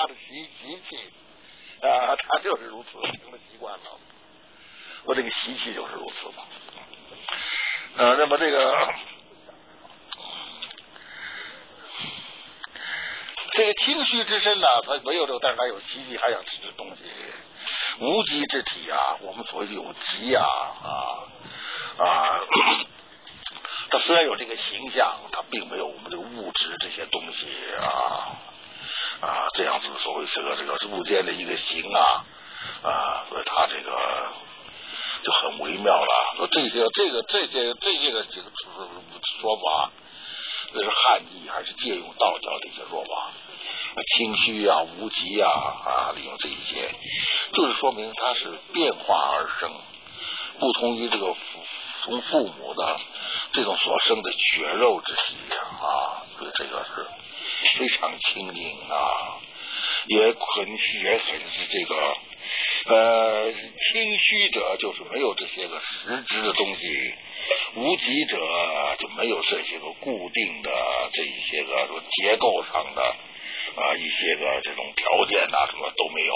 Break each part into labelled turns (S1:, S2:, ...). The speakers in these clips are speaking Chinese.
S1: 他的习气啊，他就是如此，成了习惯了。我这个习气就是如此嘛。那么这个清虚之身呢，他没有这个，但是他有习气，还想吃东西。无极之体啊，我们所谓有极它虽然有这个形象，它并没有我们这个物质这些东西这样子所谓这个物件的一个形所以它这个就很微妙了。说这些个说法，这是汉译还是借用道教的一些说法？清虚无极利用这一些，就是说明它是变化而生，不同于这个从父母的这种所生的血肉之体所以这个是非常清净也很是这个清虚者就是没有这些个实质的东西，无极者就没有这些个固定的这一些个说结构上的一些个这种条件什么都没有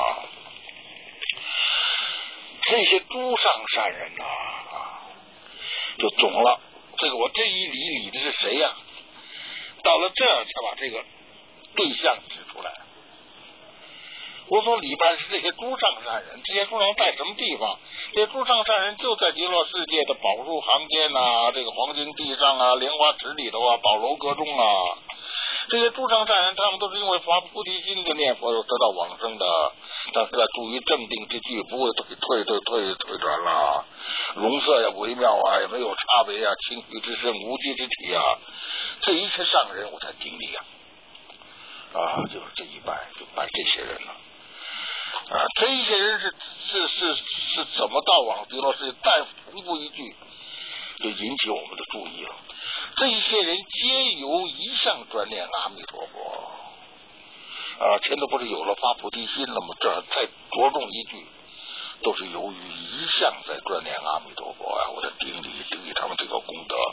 S1: 这些诸上善人就总了。这个我这一理的是谁呀？到了这儿才把这个对象指出来。我所礼拜是这些诸上善人，这些诸上在什么地方？这些诸上善人就在极乐世界的宝树行间这个黄金地上莲花池里头宝楼阁中这些诸上善人，他们都是因为发菩提心的念佛得到往生的，但是在处于正定之具，不会退转了，容色也微妙也没有差别清虚之身，无极之体这一切上人我才顶礼就是这一拜就拜这些人了这一些人是怎么到往极乐世界？再重复一句，就引起我们的注意了。这一些人皆由一向专念阿弥陀佛前头不是有了发菩提心了吗？这再着重一句，都是由于一向在专念阿弥陀佛我的顶礼他们这个功德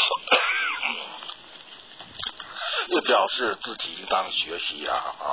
S1: 也表示自己应当学习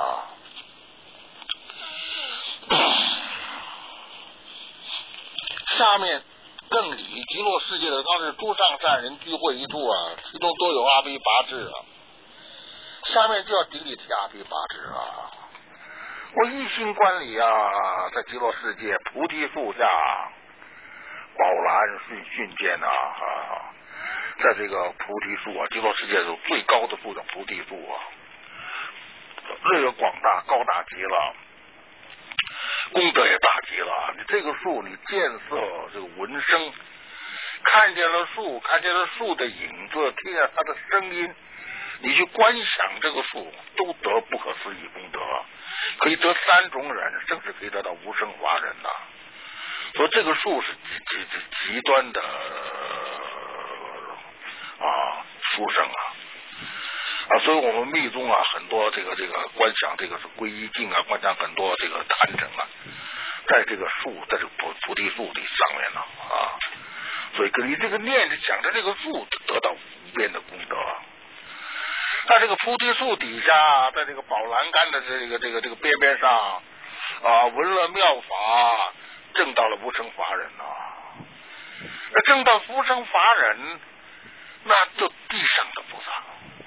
S1: 下面更理极乐世界的当是诸上善人聚会一处其中都有阿鼻拔智下面就要顶礼这阿鼻拔智我一心观礼在极乐世界菩提树下宝兰训见在这个菩提树极乐世界有最高的树叫菩提树这个广大高大极了，功德也大极了。你这个树，你见色这个闻声，看见了树，看见了树的影子，听见它的声音，你去观想这个树，都得不可思议功德，可以得三种人，甚至可以得到无生法忍所以这个树是极端的殊胜所以我们密宗很多这个观想这个是皈依境观想很多这个坛城在这个树，在这个菩提树的上面所以你这个念着想着这个树，得到无边的功德。在这个菩提树底下，在这个宝栏杆的这个边上闻了妙法，证到了无生法忍那证到无生法忍，那就地上的菩萨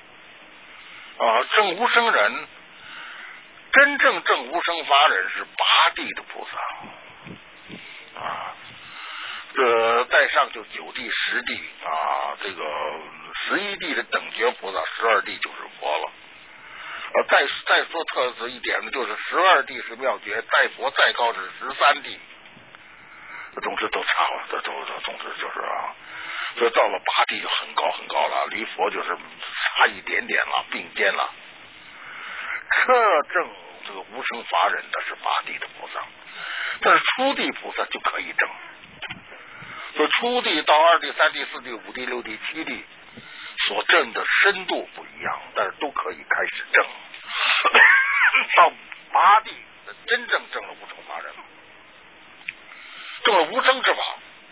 S1: 证无生忍，真正证无生法忍是拔地的菩萨再上就九地十地这个11地的等觉菩萨，12地就是佛了再说特色一点呢，就是12地是妙觉，再佛再高是13地，总之都差了，总之就是所以到了8地就很高很高了，离佛就是差一点点了，并肩了。这证这个无生法忍的是8地的菩萨，但是初地菩萨就可以证。所以初地到2地、3地、4地、5地、6地、7地所证的深度不一样，但是都可以开始证。到8地真正证了无生法忍，证了无生之法。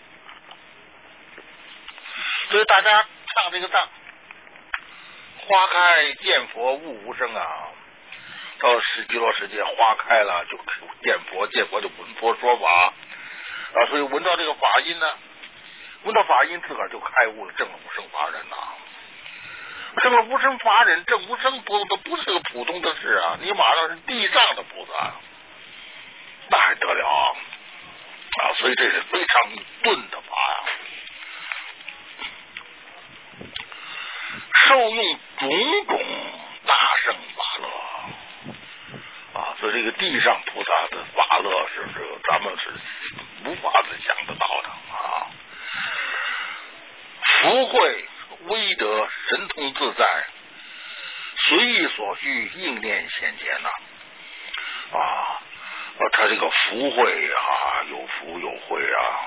S1: 所以大家唱这个藏，花开见佛悟无生到十极乐世界花开了就见佛，见佛就闻佛说法所以闻到这个法音呢，闻到法音自个儿就开悟了，证了无生法忍证了无生法忍，证无生菩萨都不是个普通的事你马上是地上的菩萨，那还得了所以这是非常顿的法受用种种大圣法乐所以这个地上菩萨的法乐是咱们是无法子想得到的福慧威德神通自在，随意所需应念现前他这个福慧有福有慧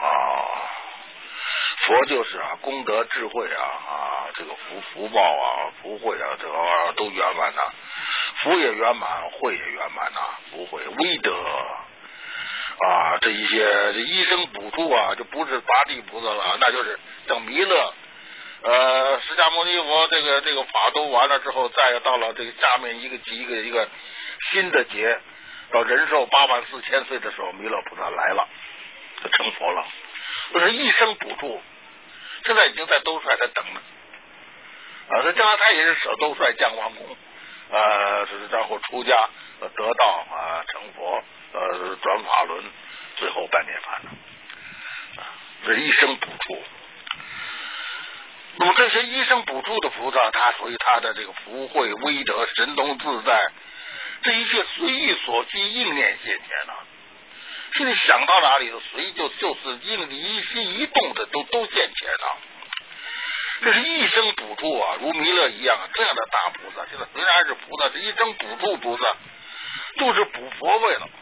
S1: 佛就是功德智慧这个福报福慧这个都圆满福也圆满，慧也圆满福慧威德这一些这一生补处就不是八地菩萨了，那就是像弥勒释迦牟尼佛这个法都完了之后，再到了这个下面一个新的劫，到人寿84000岁的时候，弥勒菩萨来了，就成佛了。这是一生补处，现在已经在兜率在等了他将来他也是舍兜率降王宫然后出家得道成佛转法轮，最后半涅槃这是一生补处。那么这些一生补处的菩萨，他属于他的这个福慧威德神通自在，这一切随意所需应念现前心里想到哪里的随就是一心一动的都现前这是一生补处如弥勒一样这样的大菩萨，现在虽然是菩萨，是一生补处菩萨，就是补佛位了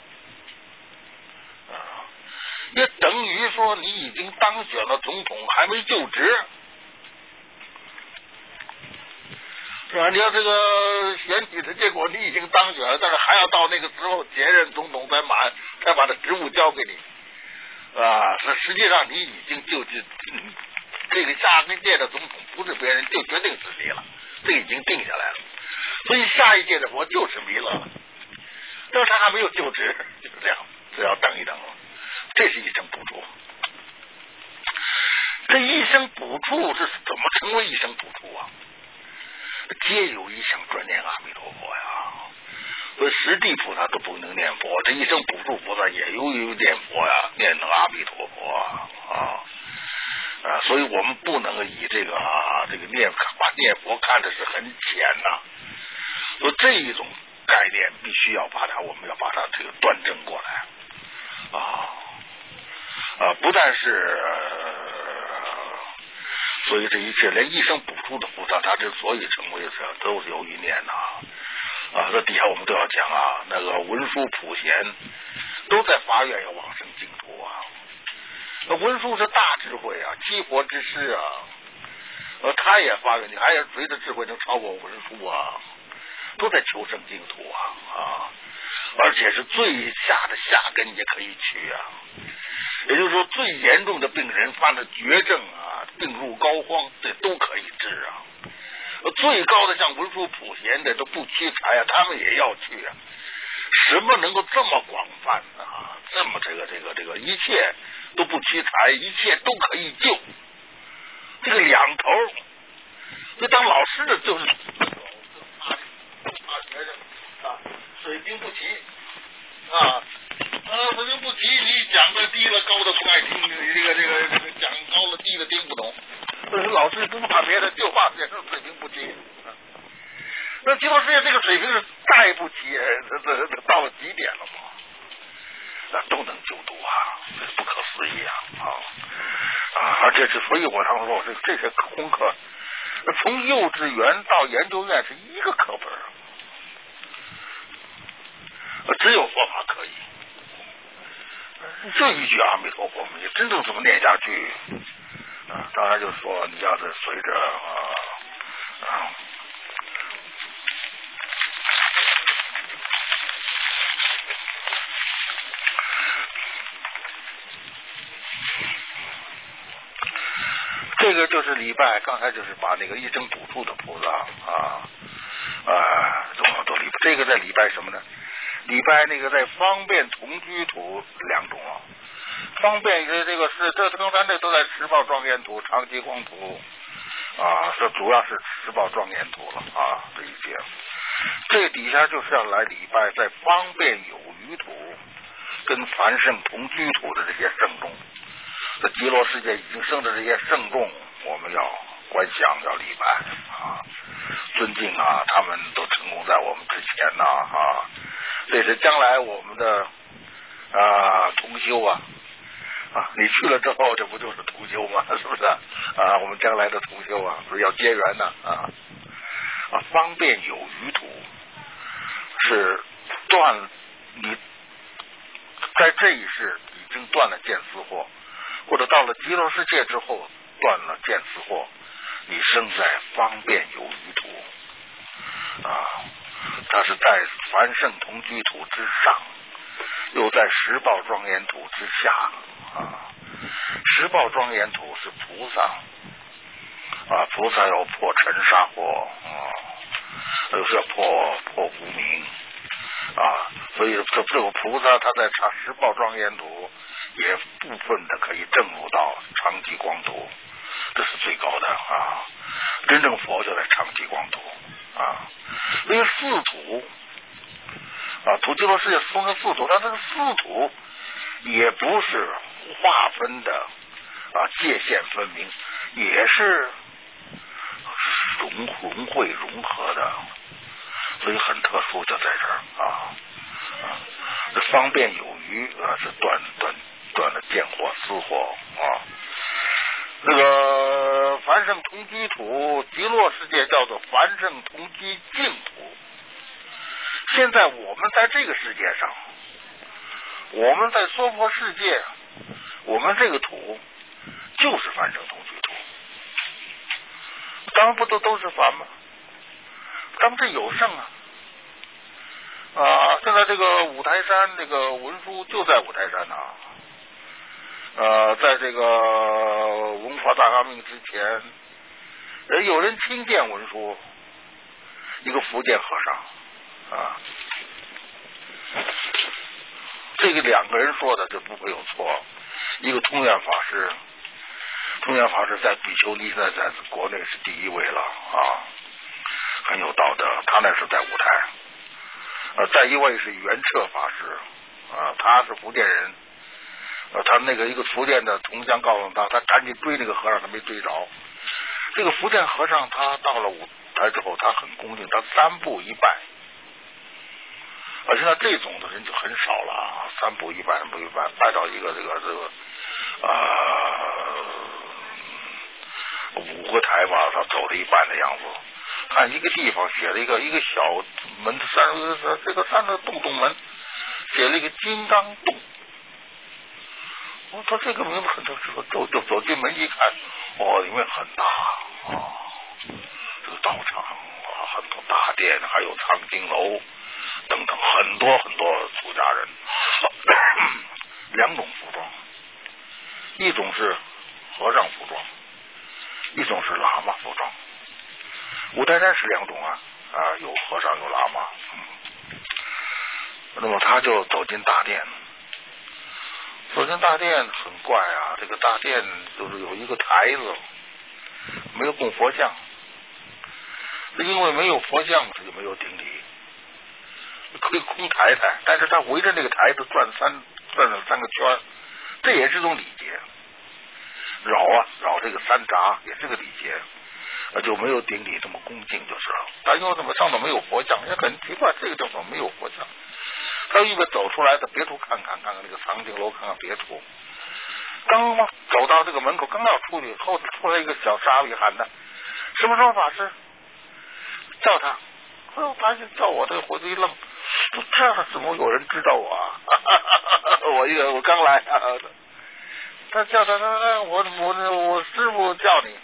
S1: 也等于说你已经当选了总统，还没就职是吧？你要这个选举的结果你已经当选了，但是还要到那个时候接任总统才把这职务交给你实际上你已经就是这个下一届的总统不是别人，就决定是你了，这已经定下来了。所以下一届的佛就是弥勒了，但是他还没有就职，就是这样，只要等一等。这是一生补处。这一生补处是怎么成为一生补处皆有一生专念阿弥陀佛所以十地菩萨都不能念佛，这一生补处菩萨也有念佛念阿弥陀佛所以我们不能以这个把念佛看的是很浅所以这一种概念必须要我们要把它这个端正过来不但是所以这一切连一生补处的菩萨，他之所以成为都是由于念这底下我们都要讲那个文殊普贤都在发愿要往生净土那文殊是大智慧七佛之师他也发愿，你还有谁的智慧能超过文殊都在求生净土而且是最下的下根也可以去也就是说最严重的病人犯了绝症病入膏肓，这都可以治最高的像文殊普贤的都不屈才他们也要去什么能够这么广泛这么这个一切都不屈才，一切都可以救，这个两头。所以当老师的就是学生水平不齐水平不齐，你讲的低了高的不爱听，你这个讲高了低的听不懂。所以老师不怕别的，就怕学生水平不齐那极乐世界这个水平是再不齐到了极点了嘛都能救度这是不可思议而且所以我常说这些功课从幼稚园到研究院是一个课本只有佛法可以这一句阿弥陀佛你真正这么念下去当然就是说你要是随着这个就是礼拜，刚才就是把那个一生补处的菩萨都礼拜，这这个在礼拜什么呢？礼拜那个在方便同居土2种啊。方便这个是这刚才这都在时报状元土、长吉光土啊，这主要是时报状元土了啊，这一些。这底下就是要来礼拜在方便有余土跟繁盛同居土的这些圣众。这极乐世界已经生的这些圣众，我们要观想，要礼拜啊，尊敬啊，他们都成功在我们之前呐啊，这是将来我们的同修啊。你去了之后，这不就是同修吗？是不是啊？我们将来的同修啊，不是要结缘呢方便有余土是断你在这一世已经断了见思惑，或者到了极乐世界之后断了见思惑，你生在方便有余土它是在凡圣同居土之上，又在十报庄严土之下十报庄严土是菩萨菩萨要破尘沙惑就是要破无明所以这个菩萨他在十报庄严土也部分的可以证入到长吉光土，这是最高的真正佛就在长吉光土因为四土土极乐世界分成四土，但这个四土也不是划分的界限分明，也是融会融合的，所以很特殊，就在这儿这方便有余是断了见惑思惑这个凡圣同居土极乐世界叫做凡圣同居净土。现在我们在这个世界上，我们在娑婆世界，我们这个土就是凡圣同居土，咱们不都是凡吗？咱们这有圣现在这个五台山这个文殊就在五台山在这个文化大革命之前，有人亲见文殊，一个福建和尚这个2个人说的就不会有错。一个通远法师在比丘尼在国内是第1位了很有道德，他那是在五台再一位是圆彻法师他是福建人他那个一个福建的同乡告诉他赶紧追那个和尚，他没追着。这个福建和尚他到了五台之后，他很恭敬，他3步一拜现在这种的人就很少了3步一拜拜到一个这个5个台吧，他走了一半的样子。看一个地方写了一个小门这个3个洞门写了一个金刚洞，我说这个名字很特殊，就走进门一看里面很大这个道场很多大殿，还有藏经楼等等，很多出家人2种服装，一种是和尚服装，一种是喇嘛服装。五台山是2种有和尚有喇嘛那么他就走进大殿很怪这个大殿就是有一个台子没有供佛像，因为没有佛像他就没有顶礼，可以空台，但是他围着那个台子转了3个圈，这也是种礼节，绕这个3匝也是个礼节就没有顶礼这么恭敬就是了。他因为怎么上头没有佛像，也很奇怪，这个地方没有佛像。他预备走出来的别处看看那个藏经楼，看看别处。刚走到这个门口，刚要出去，后头出来一个小沙弥喊他：“什么时候法师？”叫他，他就叫我，这个回头一愣，这怎么有人知道我我刚来他叫他我师父叫你。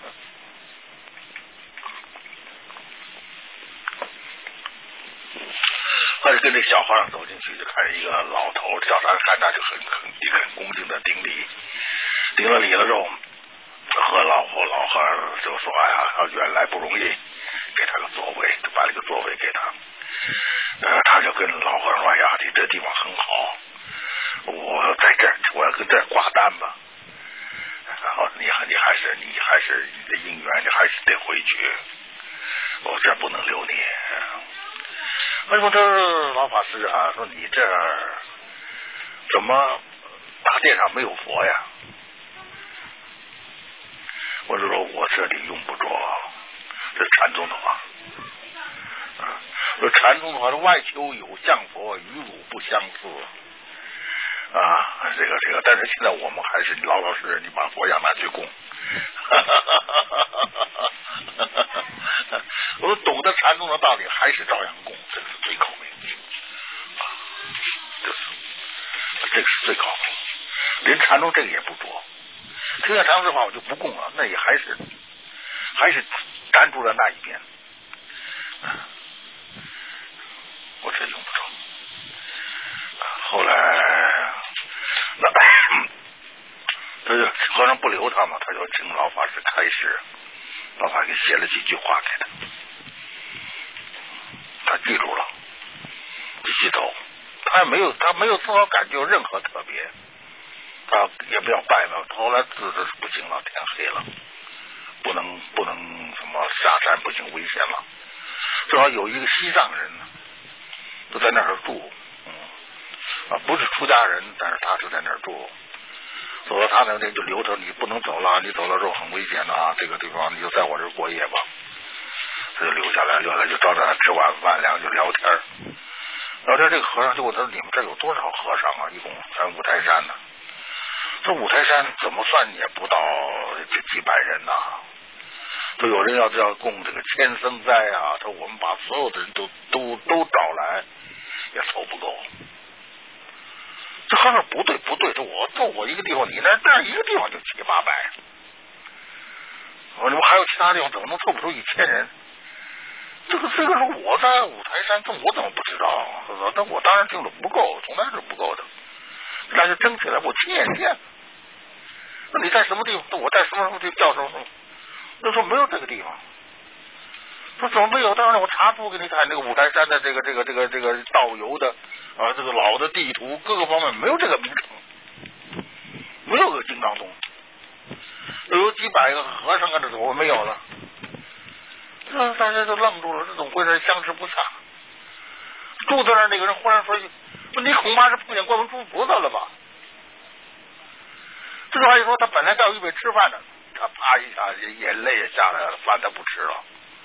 S1: 他就跟这小和尚走进去，就看见一个老头，叫他看他就很恭敬的顶礼，顶了礼了之后，和老和尚就说：“哎呀，原来不容易，给他个座位，就把这个座位给他。 地方很好，我在这儿，我要跟这儿挂单吧。然后你还是你的姻缘，你还是得回去，我这不能留你。为什么这老法师啊说你这儿怎么大殿上没有佛呀？我就说我这里用不着，这禅宗的话。说禅宗的话，外求有相佛，与汝不相似。这个，但是现在我们还是老老实实，你把佛像拿去供。我们懂得禅宗的道理，还是照样供，这是最高明。这个是最高明。连禅宗这个也不着，听见禅宗的话我就不供了，那也还是站住了那一边。我这用不着。后来和尚不留他嘛，他就请老法师开示，老法师写了几句话给他，他记住了，继续走。他没有自我感觉任何特别，他也不要拜了。后来自是不行了，天黑了，不能什么下山不行，危险了。正好有一个西藏人就在那儿住，不是出家人，但是他是在那儿住。走到他那就留着，你不能走了，你走了之后很危险的啊！这个地方你就在我这儿过夜吧。他就留下来就招待他吃晚饭，两个就聊天。聊天这个和尚就问他说：“你们这有多少和尚啊？一共咱五台山呢？这五台山怎么算也不到这几百人呐。说有人要供这个千僧斋啊，说我们把所有的人都找来，也凑不够。”这和尚不对，说我一个地方，你那一个地方就700-800，你们还有其他地方怎么能凑不出1000人？这个是我在五台山，我怎么不知道？但我当然听着不够，从来是不够的。那就争起来，我亲眼见。那你在什么地方？我在什么地方叫什么？那说没有这个地方。说怎么没有？当然我查图给你看，这个五台山的这个道游的这个老的地图，各个方面没有这个名称，没有个金刚洞，有几百个和尚这我没有了。大家都愣住了，这怎么回事？相持不下。住在那儿那个人忽然说：“你恐怕是碰见观音菩萨了吧？”这话一说，他本来要预备吃饭的，他啪一下眼泪也下来了，饭他不吃了。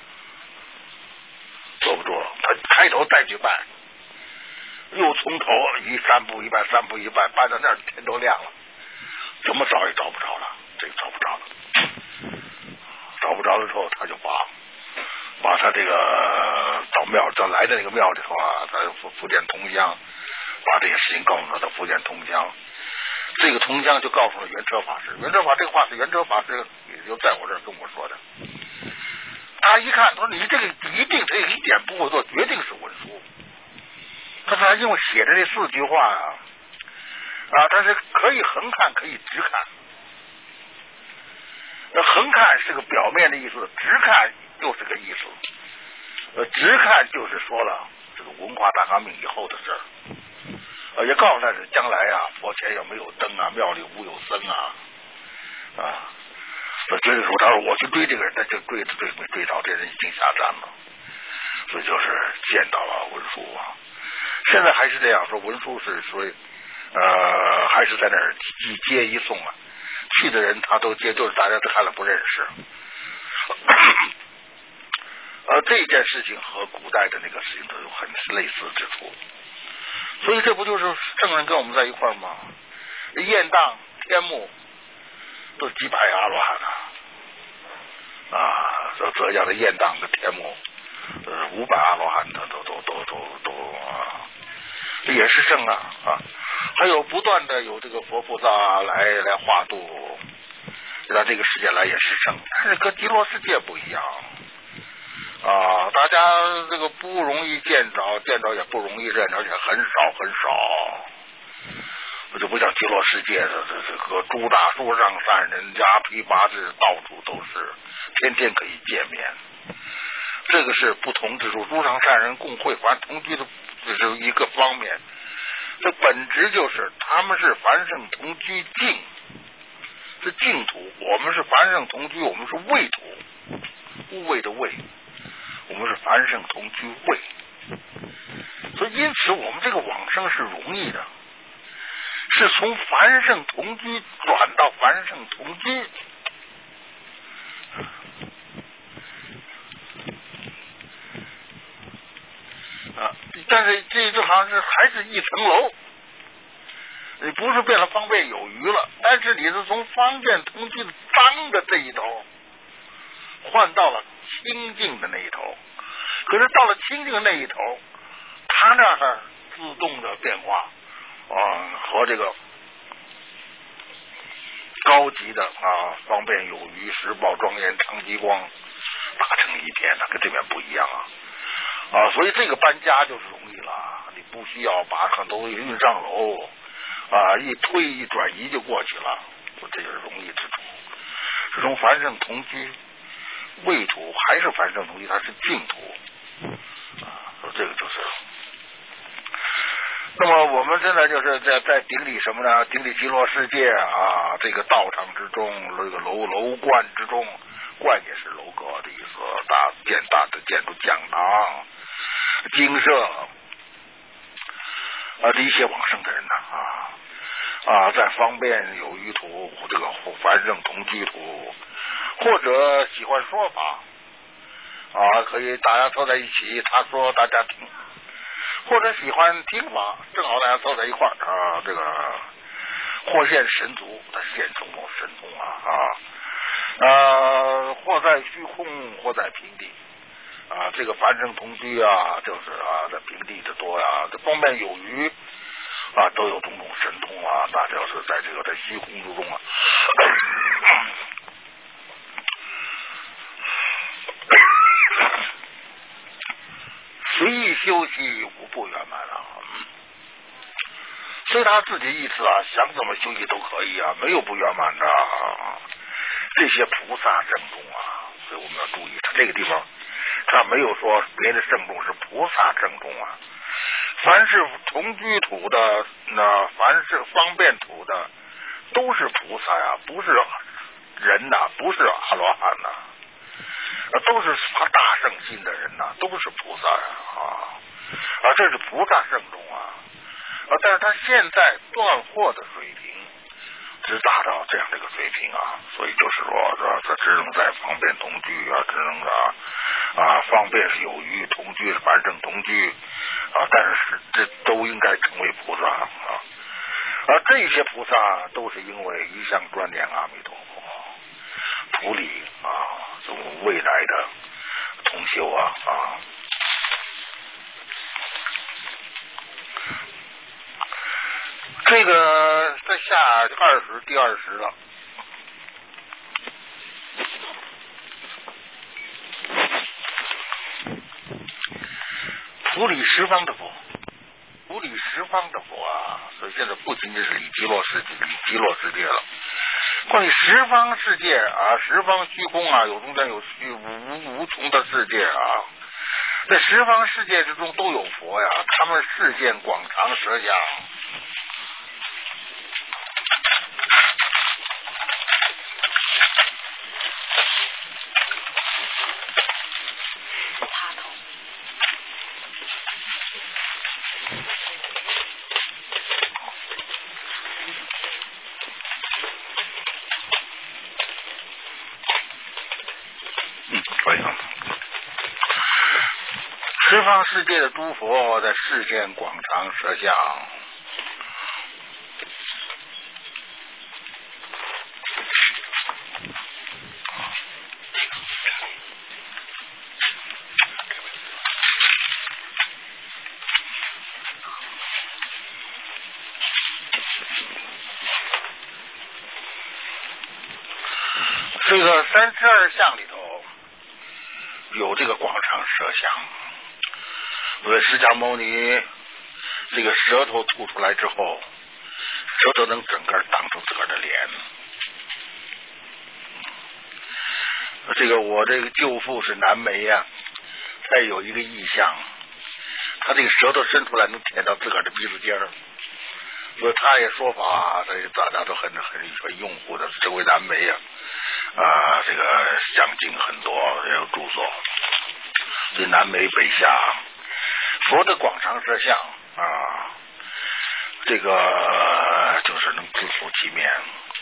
S1: 坐不住了，他抬头再去拜，又从头3步一拜，3步一拜，拜到那儿天都亮了，怎么找也找不着了，这个找不着了，找不着了之后，他就把他这个到来的那个庙里头啊，在福建同乡，把这些事情告诉他的福建同乡，这个同乡就告诉了圆车法师，圆车法这个话是圆车法师也就在我这儿跟我说的。他一看，他说：“你这个一定这一点不会做，决定是文书。”他说：“因为写的这4句话啊，他是可以横看，可以直看。那横看是个表面的意思，直看又是个意思。直看就是说了这个文化大革命以后的事儿，也告诉他是将来啊，佛前要没有灯啊，庙里无有僧啊。追着说，他说我去追这个人，他就追着这人已经下山了，所以就是见到了文殊啊。现在还是这样说，文殊是属于还是在那儿一接一送啊，去的人他都接，就是大家都看了不认识。这件事情和古代的那个事情都有很类似之处，所以这不就是圣人跟我们在一块吗？雁荡、天目都几百阿罗汉浙江的雁荡跟天目500阿罗汉都也是圣啊，还有不断的有这个佛菩萨来化度，到这个世界来也是圣，但是跟极乐世界不一样大家这个不容易见着也不容易认，而且很少。就不像极乐世界的这个诸大书上善人家批八字到处都是，天天可以见面。这个是不同之处，诸上善人共会，凡同居的这是一个方面。 这本质就是他们是凡圣同居净，是净土，我们是凡圣同居，我们是位土，无畏的畏，我们是凡圣同居位，所以因此我们这个往生是容易的，是从凡圣同居转到凡圣同居。但是这好像是还是一层楼，你不是变了方便有余了，但是你是从方便同居的脏的这一头换到了清净的那一头，可是到了清净的那一头，它那儿自动的变化和这个高级的方便有余、时报庄严、长吉光打成一片，跟这边不一样所以这个搬家就是容易了，你不需要把很多运上楼一推一转移就过去了，这就是容易之处。是从凡圣同居位土还是凡圣同居，它是净土这个就是。那么我们现在就是在顶礼什么呢？顶礼极乐世界这个道场之中，这个楼观之中，观也是楼阁的意思，大的建筑讲堂、精舍这一些往生的人呢在方便有余土，这个凡圣同居土，或者喜欢说法可以大家凑在一起，他说大家听，或者喜欢听法，正好大家凑在一块儿这个或现神足，他现神通或在虚空，或在平地这个凡圣同居就是在平地的多这方面有余都有种种神通那就是在这个在虚空之中随意休息，无不圆满所以他自己意思想怎么休息都可以没有不圆满的这些菩萨正众所以我们要注意，他这个地方他没有说别的正众，是菩萨正众凡是同居土的凡是方便土的都是菩萨不是人不是阿罗汉都是发大圣心的人都是菩萨这是菩萨圣众但是他现在断惑的水平只达到这样的一个水平所以就是说他只能在方便同居只能方便是有余，同居是凡圣同居但是这都应该成为菩萨这些菩萨都是因为一向专念阿弥陀佛，普理这种未来的同修这个在下第20了。普理十方的佛，普理十方的佛所以现在不仅仅是理极乐世界了，关于十方世界十方虚空有中间有无穷的世界在十方世界之中都有佛他们视线广长舌相十方世界的诸佛在视线广长舌相这个32相里头有这个广长舌相，所以释迦牟尼这个舌头吐出来之后，舌头能整个挡住自个儿的脸。这个我这个舅父是南眉他有一个异象，他这个舌头伸出来能舔到自个儿的鼻子尖儿所以他也说法，这大家都很拥护的。这位南梅这个讲经很多，也有著作。所以南梅北下，佛的广长舌相这个就是能自负其面。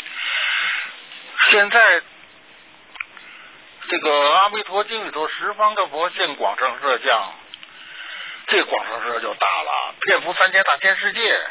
S1: 现在这个《阿弥陀经》里头，十方的佛现广长舌相，这广长舌就大了，遍覆3000大千世界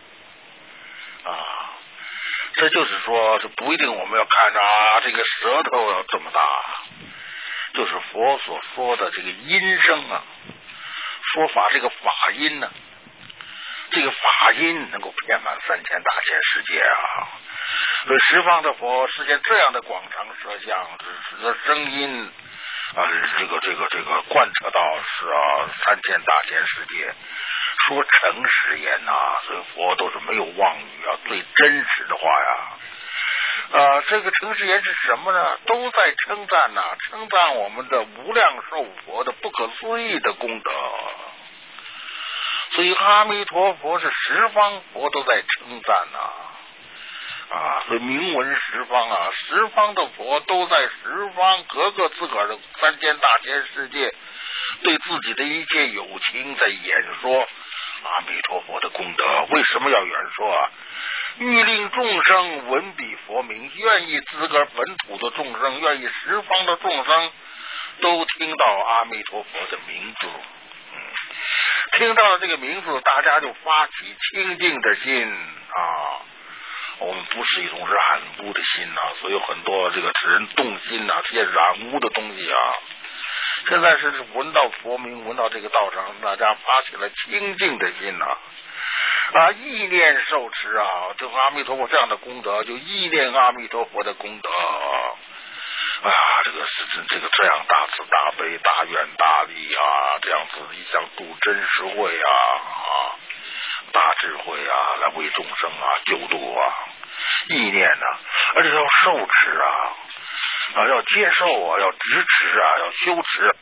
S1: 这就是说，这不一定我们要看这个舌头要这么大，就是佛所说的这个音声说法这个法音这个法音能够遍满3000大千世界所以十方的佛实现这样的广长舌相，使得声音这个贯彻到是3000大千世界，说诚实言所以佛都是没有妄语最真实的话这个诚实言是什么呢？都在称赞称赞我们的无量寿佛的不可思议的功德。所以阿弥陀佛是十方佛都在称赞所以名闻十方十方的佛都在十方各个自个儿的3000大千世界，对自己的一切有情在演说阿弥陀佛的功德。为什么要演说欲令众生闻彼佛名，愿意自个儿本土的众生，愿意十方的众生都听到阿弥陀佛的名字。听到了这个名字，大家就发起清净的心我们不是一种染污的心所以有很多这个使人动心这些染污的东西现在是闻到佛名，闻到这个道场，大家发起了清净的心意念受持就阿弥陀佛这样的功德，就意念阿弥陀佛的功德这个是这样大慈大悲大愿大力这样子一向度真实慧大智慧来为众生救度意念而且要受持要接受要执持要修持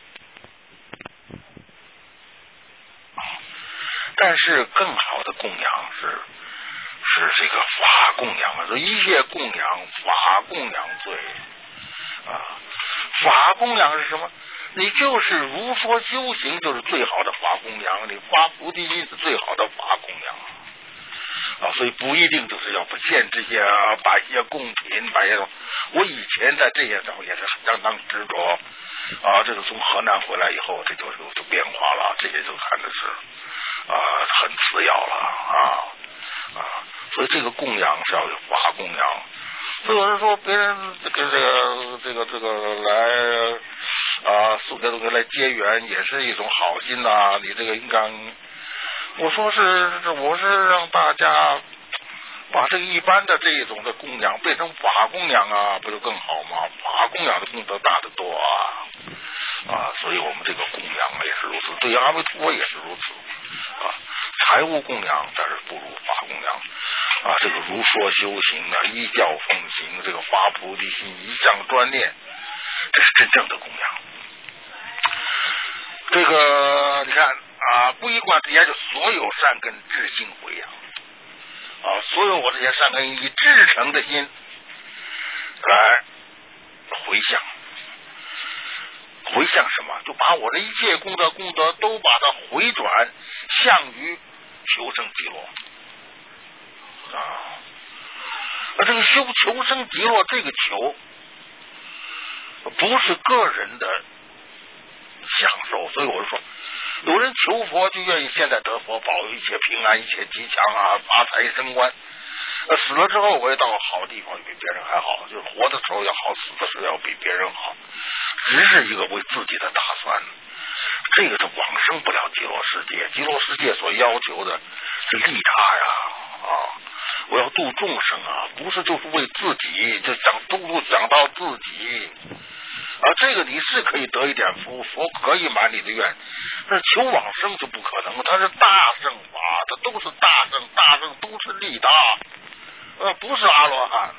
S1: 但是更好的供养是这个法供养说一切供养法供养最法供养是什么？你就是如说修行就是最好的法供养，你发菩提心是最好的法供养所以不一定就是要不献这些摆一些贡品摆一些我以前在这些上也是相当执着这个从河南回来以后这就变化了，这些就看的是很次要了所以这个供养是要有法供养。所以有人说别人这个来送这东西来结缘也是一种好心你这个应该我是让大家把这个一般的这一种的供养变成法供养不就更好吗？法供养的功德大得多所以我们这个供养也是如此，对阿弥陀佛也是如此财物供养但是不如法供养这个如说修行依教奉行，这个发菩提心一向专念，这是真正的供养。这个你看不一观之言就所有善根至心回养所有我这些善根以至诚的心来回向什么？就把我的一切功德都把它回转向于求生极乐这个求生极乐这个求不是个人的享受，所以我说有人求佛就愿意现在得佛，保佑一切平安一切吉祥发财升官死了之后我也到好地方比别人还好，就是活的时候要好，死的时候要比别人好，只是一个为自己的打算。这个是往生不了极乐世界，极乐世界所要求的是利他我要度众生不是就是为自己就想到自己这个你是可以得一点福，佛可以满你的愿，但是求往生就不可能，它是大乘法，它都是大乘都是利他不是阿罗汉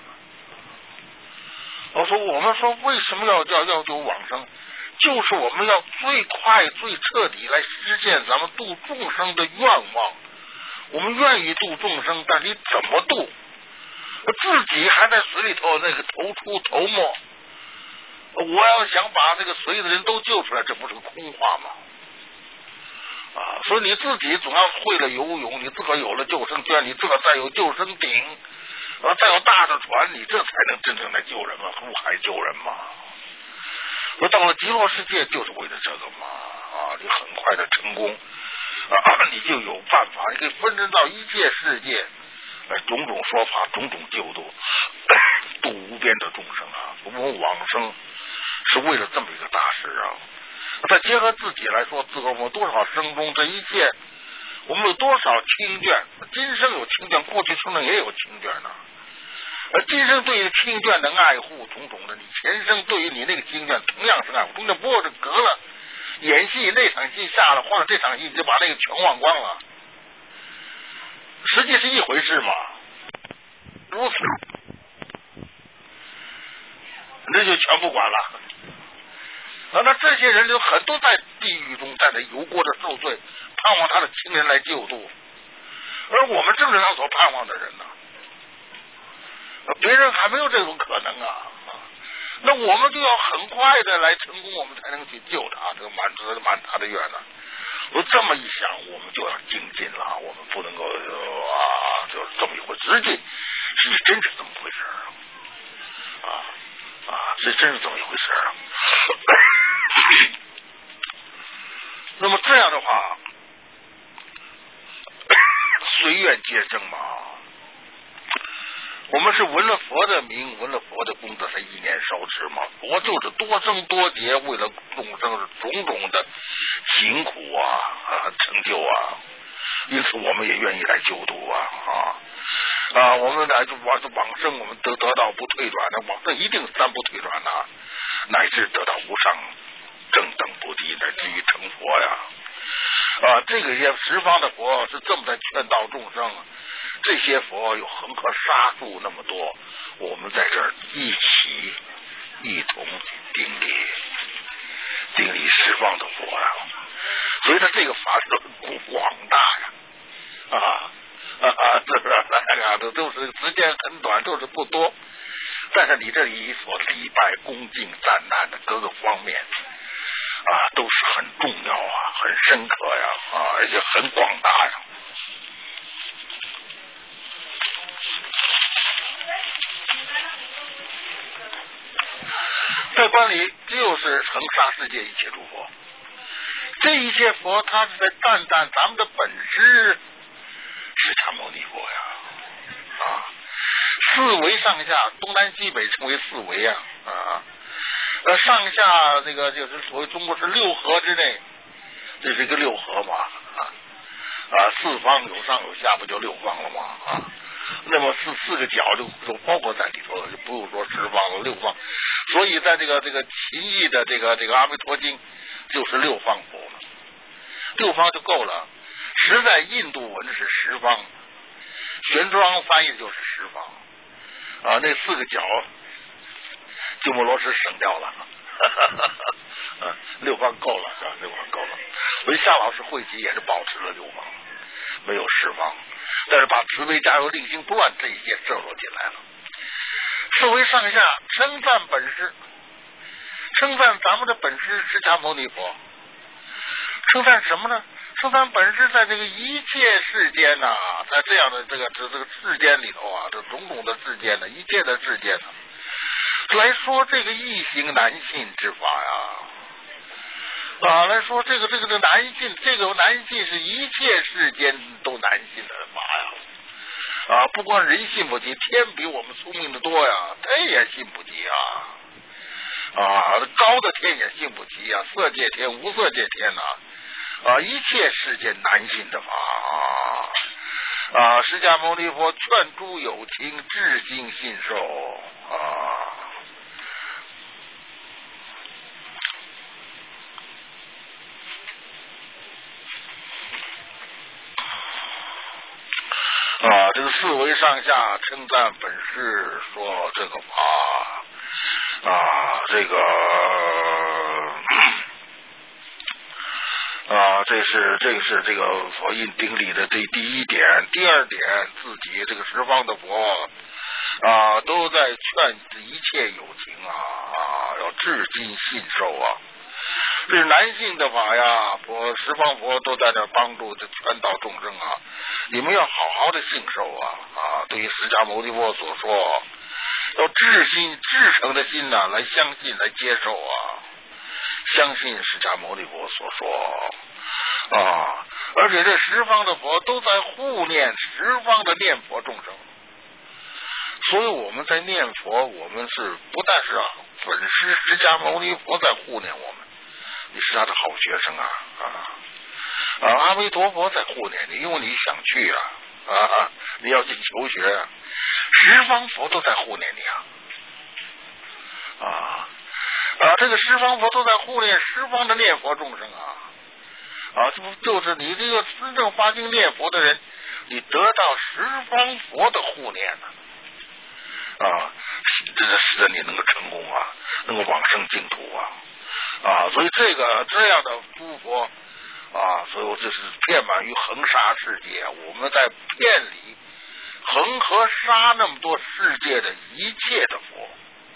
S1: 我们说为什么要求往生，就是我们要最快最彻底来实现咱们度众生的愿望。 我们愿意度众生，但是你怎么度？自己还在水里头那个头出头没，我要想把这个水的人都救出来，这不是个空话吗？所以你自己总要会了游泳，你自个儿有了救生圈，你自个儿再有救生艇，再有大的船，你这才能真正来救人嘛，入海救人嘛。到了极乐世界就是为了这个嘛，你很快的成功，你就有办法，你可以分身到一切世界，种种说法，种种救度，度无边的众生我们往生是为了这么一个大事再结合自己来说，自个儿我们多少生中这一切，我们有多少亲眷，今生有亲眷，过去生中也有亲眷呢。今生对于亲眷的爱护种种的，你前生对于你那个亲眷同样是爱护，中间不过是隔了演戏，那场戏下了，或者这场戏你就把那个全忘光了，实际是一回事嘛。如此，这就全不管了。那这些人有很多在地狱中在那油锅的受罪，盼望他的亲人来救度，而我们正是他所盼望的人呢。别人还没有这种可能那我们就要很快的来成功，我们才能去救他，这个满他的愿呢。我这么一想，我们就要精进了，我们不能够就是这么一回事，实际是真是这么回事这真是这么一回事那么这样的话，随愿皆生嘛。我们是闻了佛的名，闻了佛的功德，才一念烧持嘛。佛就是多生多劫，为了众生是种种的辛苦成就因此我们也愿意来救度我们来就往生，我们得到不退转的，往生一定三不退转乃至得到无上正等不地，乃至于成佛这个些十方的佛是这么在劝导众生。这些佛有恒河沙数那么多，我们在这儿一同顶礼十方的佛所以他这个法是广大是不是？都是时间很短，就是不多，但是你这里所礼拜恭敬赞叹的各个方面都是很重要很深刻而且很广大在观里就是恒沙世界一切诸佛，这一切佛他是在赞叹咱们的本师释迦牟尼佛四维上下东南西北称为四维上下这个就是所谓中国是六合之内，这是一个六合嘛四方有上有下，不就六方了吗那么四个角就包括在里头了，就不用说十方了，六方。所以在这个秦译的这个阿弥陀经就是六方佛了，六方就够了。实在印度文是十方，玄奘翻译就是十方那四个角鸠摩罗什省掉了六方够了六方够了。所以夏老师会集也是保持了六方，没有十方，但是把慈悲加油令心不乱这一些摄入进来了。四维上下称赞本师，称赞咱们的本师释迦牟尼佛。称赞什么呢？称赞本师在这个一切世间在这样的这个世间里头这种种的世间一切的世间来说这个易行难信之法来说这个难信，这个难信是一切世间都难信的法不光人信不及，天比我们聪明的多天也信不及高的天也信不及色界天无色界天一切世间难信的法释迦牟尼佛劝诸有情至心信受这个四维上下称赞本师说这个法这个是这个佛印顶礼的这第一点。第二点，自己这个十方的佛都在劝一切有情要至今信受这是男性的法呀，十方佛都在这帮助这劝导众生你们要好好的信受对于释迦牟尼佛所说，要至诚的心来相信来接受相信释迦牟尼佛所说而且这十方的佛都在护念十方的念佛众生，所以我们在念佛，我们是不但是粉饰释迦牟尼佛在护念我们，你是他的好学生阿弥陀佛在护念你，因为你想去你要去求学十方佛都在护念你这个十方佛都在护念十方的念佛众生就是你这个真正发心念佛的人，你得到十方佛的护念使得你能够成功能够往生净土所以这样的诸佛所以这是遍满于恒沙世界，我们在遍理恒河沙那么多世界的一切的佛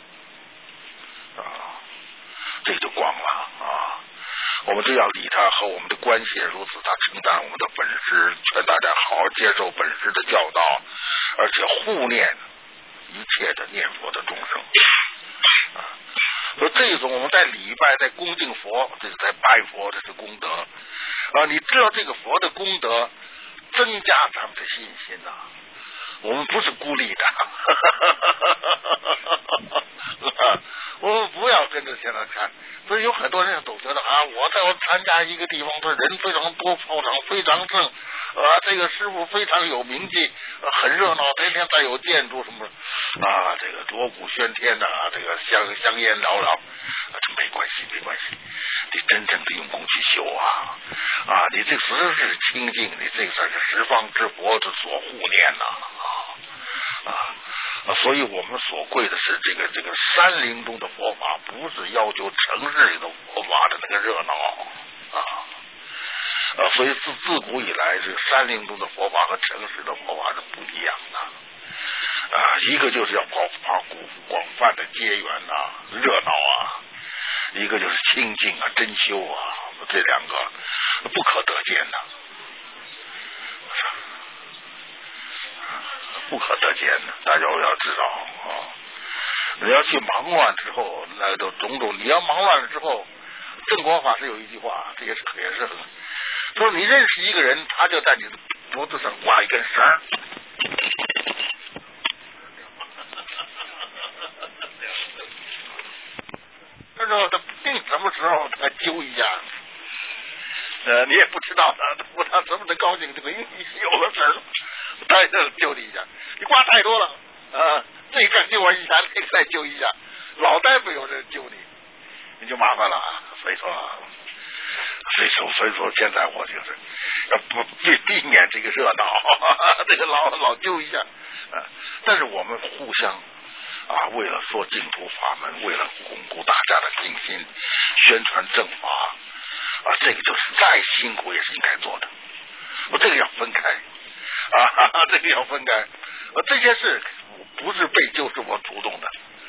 S1: 这就光了我们只要理他和我们的关系如此，他承担我们的本师，劝大家好好接受本师的教导，而且护念一切的念佛的众生所以这种我们在礼拜在恭敬佛，这是在拜佛，这是功德你知道这个佛的功德增加咱们的信心我们不是孤立的我们不要跟着现在看，所以有很多人都觉得我参加一个地方，这人非常多，炮场非常盛这个师傅非常有名气很热闹，天天再有建筑什么这个锣鼓喧天这个香烟缭绕这没关系，你真正的用功去修你这实是清净，你这才是十方之佛之所护念所以我们所贵的是这个山林中的佛法，不是要求城市里的佛法的那个热闹所以自古以来，这个山林中的佛法和城市的佛法是不一样的一个就是要广泛的结缘热闹一个就是清净真修这两个不可得见的，不可得见的，大家要知道你要去忙乱之后，那都种种，你要忙乱了之后，正果法师有一句话，这也是很说，你认识一个人，他就在你的脖子上挂一根绳这时候他定什么时候他揪一下你也不知道他什么的高兴，这个有了绳他就揪你一下，你挂太多了这个揪我一下，那个再揪一下，老待不有人揪你就麻烦了所以说现在我就是要避免这个热闹这个老揪一下但是我们互相为了说净土法门，为了巩固大家的信心，宣传正法这个就是再辛苦也是应该做的这个要分开这个要分开这些事不是被揪，是我主动的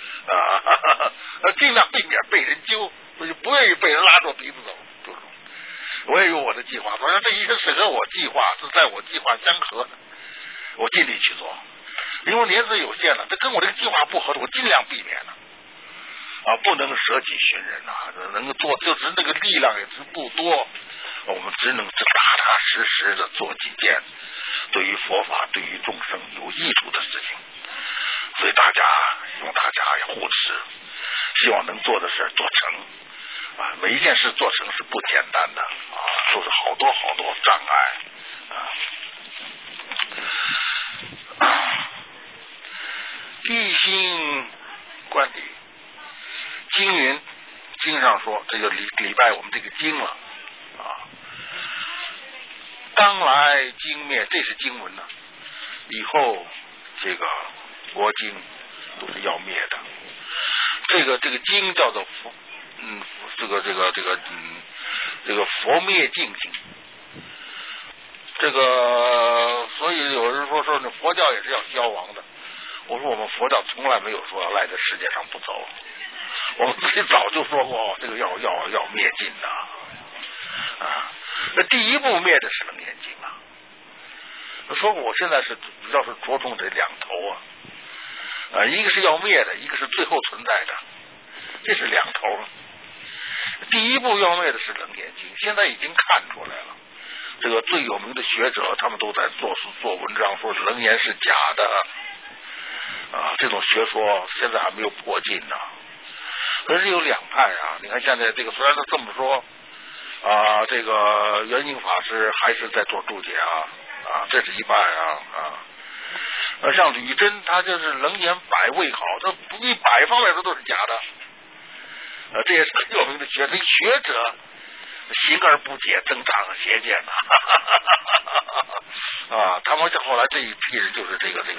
S1: 尽量避免被人揪，我就不愿意被人拉着鼻子走我也有我的计划，反正这一个是和我计划是在我计划相合的，我尽力去做，因为年资有限了，这跟我这个计划不合的，我尽量避免了不能舍己寻人能够做，就是那个力量也是不多，我们只能是踏踏实实的做几件对于佛法对于众生有益处的事情，所以希望大家要护持，希望能做的事做成每一件事做成是不简单的都是好多障碍一心观底经云，经上说这就礼拜我们这个经了当来经灭，这是经文以后这个国经都是要灭的，这个经叫做这个佛灭尽经。这个所以有人说那佛教也是要消亡的。我说我们佛教从来没有说要赖在世界上不走，我们最早就说过这个要灭尽的啊。那第一步灭的是楞严经啊。说过我现在是主要是着重这两头啊，一个是要灭的，一个是最后存在的，这是两头。第一步要灭的是楞严经，现在已经看出来了。这个最有名的学者他们都在做文章，说楞严是假的啊，这种学说现在还没有破尽呢。可是有两派啊，你看现在这个虽然他这么说啊，这个圆净法师还是在做注解啊，这是一派啊。像吕真他就是楞严百味好，这一百方面都是假的。这也是很有名的学者，学者行而不解，增长邪见啊。他们后来这一批人就是这个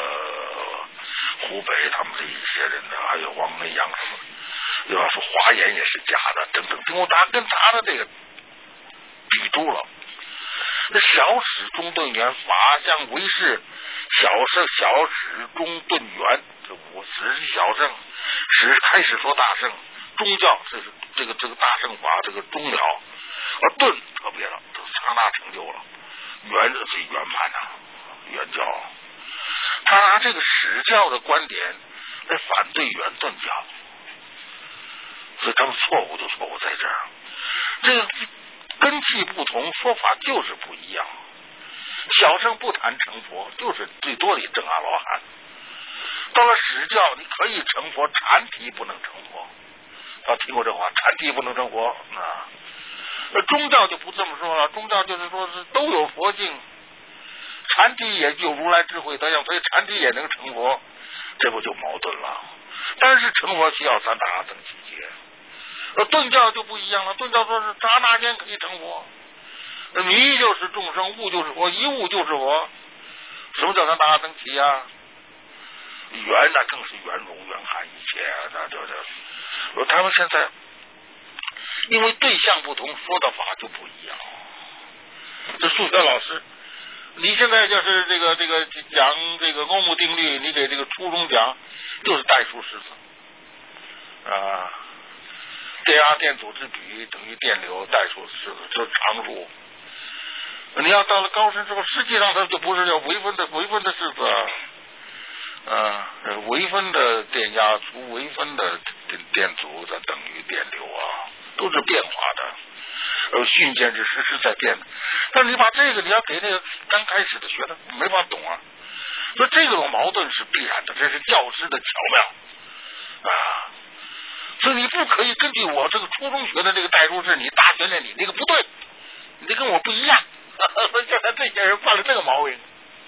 S1: 湖北他们这一些人呢，还有王内阳又要说华严也是假的等等，跟他的这个抵触了。那小始中顿圆，法相为是小始中顿圆，这五十小乘始开始说大乘，宗教这是这个大乘法这个终了，而顿特别了，这刹那成就了，圆是圆满呐，圆教。他拿这个史教的观点来反对圆顿教，所以他们错误就错误在这儿。这个根器不同，说法就是不一样。小乘不谈成佛，就是最多的证阿罗汉。到了史教，你可以成佛，禅体不能成佛。他听过这话，禅体不能成佛啊。宗教就不这么说了，宗教就是说是都有佛性，禅体也有如来智慧德相，所以禅体也能成佛，这不就矛盾了？但是成佛需要三大阿僧祇劫。顿教就不一样了，顿教说是刹那间可以成佛，迷就是众生，悟就是佛，一悟就是佛。什么叫三大阿僧祇啊？圆那更是圆融圆含一切啊！这他们现在因为对象不同，说的法就不一样。这数学老师，你现在就是这个讲这个欧姆定律，你给这个初中讲就是代数式子啊。电压电阻之比等于电流，代数式子就是常数。你要到了高深之后，实际上它就不是叫微分的式子啊，微分的电压除微分的电阻，它等于电流啊，都是变化的。训渐之时在变，但是你把这个你要给那个刚开始的学的没法懂啊，所以这种矛盾是必然的，这是教师的巧妙啊。所以你不可以根据我这个初中学的这个代数式，你大学那你那个不对，你这跟我不一样。所以现在这些人犯了这个毛病，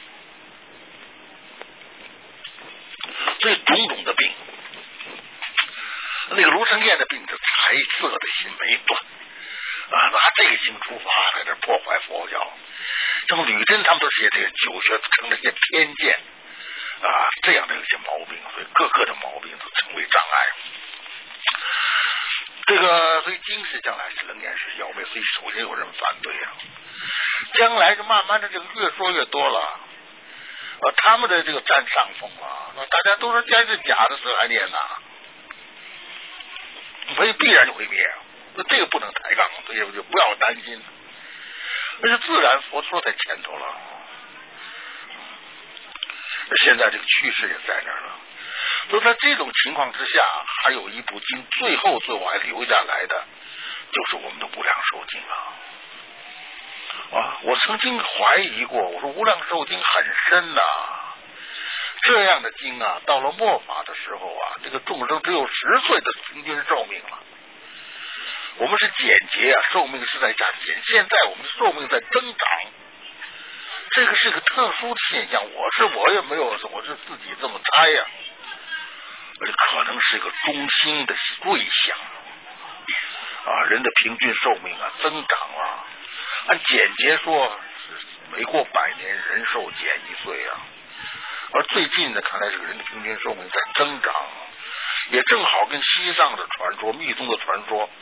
S1: 所以种种的病，那个卢生燕的病是财色的心没断啊，拿这个心出发，在这破坏佛教。像吕真他们都写这个九学成了一些偏见啊，这样的一些毛病，所以各个的毛病都成为障碍。所以经世将来是楞严是要灭，所以首先有人反对啊。将来是慢慢的这个越说越多了，他们的这个占上风了，大家都说既然是假的，谁还念呢？所以必然就会灭，这个不能抬杠，所以就不要担心，那是自然佛说在前头了。现在这个趋势也在那儿了。所以在这种情况之下，还有一部经最后还留下来的，就是我们的无量寿经啊！我曾经怀疑过，我说无量寿经很深呐，这样的经啊，到了末法的时候啊，这个众生只有10岁的平均寿命了。我们是减节啊，寿命是在加减，现在我们的寿命在增长，这个是个特殊的现象。我也没有，我是自己这么猜呀。可能是一个中心的瑞象啊，人的平均寿命啊增长了。按简洁说，每过100年人寿减1岁啊。而最近呢，看来这个人的平均寿命在增长，也正好跟西藏的传说、密宗的传说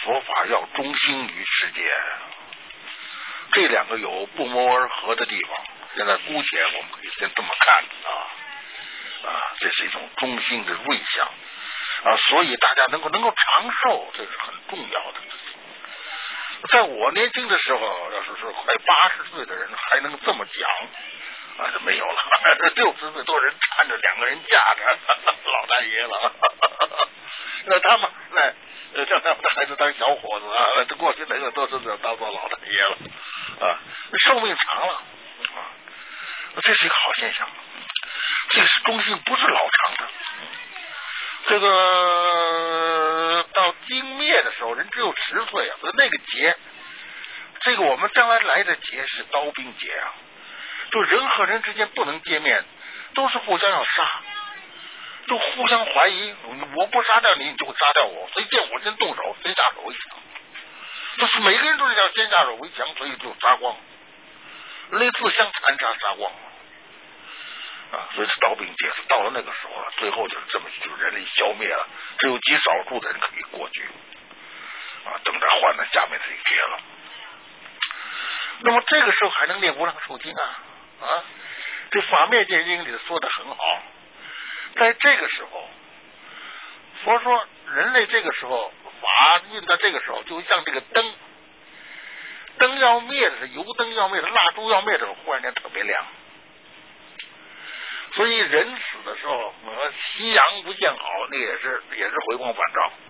S1: 佛法要中心于世界，这两个有不谋而合的地方。现在姑且我们可以先这么看这是一种中心的瑞相所以大家能够长寿，这是很重要的。在我年轻的时候，要是快80岁的人还能这么讲就没有了。60岁多人搀着2个人架着老太爷了。那他们叫他们的孩子当小伙子过去那个都是当做老太爷了寿命长了这是一个好现象。这个是中性，不是老长的。这个到经灭的时候，人只有10岁那个劫，这个我们将来的劫是刀兵劫就人和人之间不能见面，都是互相要杀，就互相怀疑，我不杀掉你，你就会杀掉我，谁见我先动手，先下手为强。就是每个人都是要先下手为强，所以就杀光，类似相残杀光所以是刀兵劫。到了那个时候最后就是这么，就是人类消灭了，只有极少数的人可以过去等着换了下面这一劫了。那么这个时候还能念无量寿经这法灭见经里说的很好。在这个时候，佛说人类这个时候法运到这个时候，就像这个灯要灭的时候，油灯要灭的，蜡烛要灭的时候，忽然间特别亮。所以人死的时候，夕阳不见好，那也是回光返照。